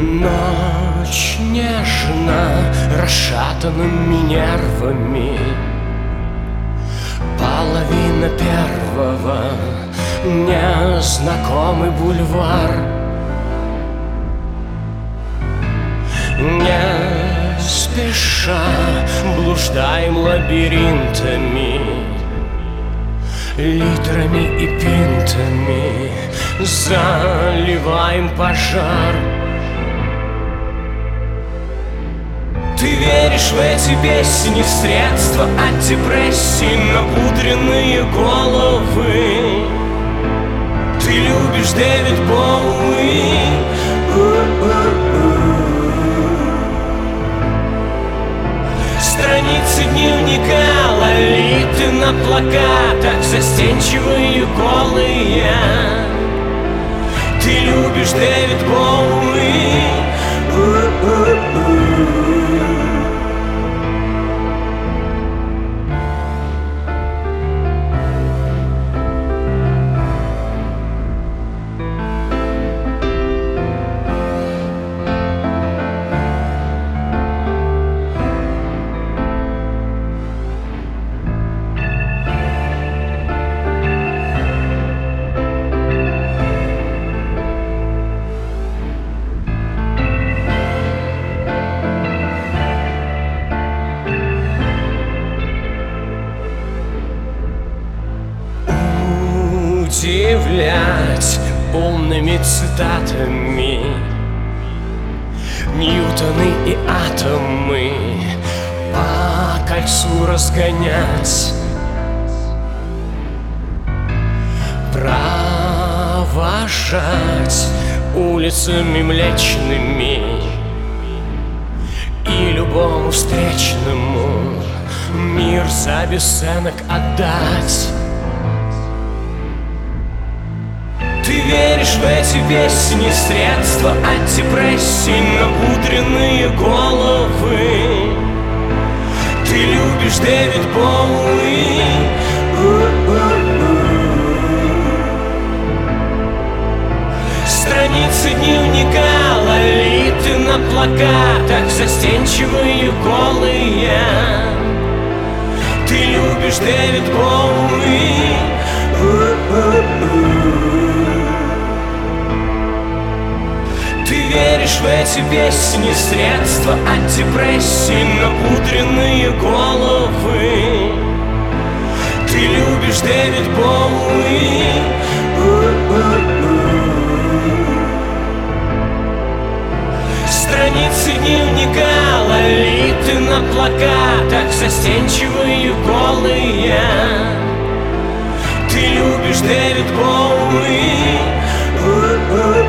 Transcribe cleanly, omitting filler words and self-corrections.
Ночь нежно расшатанными нервами. Половина первого, незнакомый бульвар. Не спеша блуждаем лабиринтами, литрами и пинтами заливаем пожар. Ты веришь в эти песни, средства от депрессии, напудренные головы. Ты любишь Дэвид Боуи. Страницы дневника Лолиты на плакатах, застенчивые голые. Ты любишь Дэвид Боуи. Удивлять умными цитатами Ньютоны и атомы по кольцу разгонять, провожать улицами млечными и любому встречному мир за бесценок отдать. Ты веришь в эти песни, средства от депрессии, напудренные головы. Ты любишь Дэвид Боуи. Страницы дневника Лолиты на плакатах, застенчивые голые. Ты любишь Дэвид Боуи. Ты веришь в эти песни, средства от депрессии, напудренные головы. Ты любишь Дэвид Боуи. Страницы дневника Лолиты на плакатах, застенчивые голые. Ты любишь Дэвид Боуи.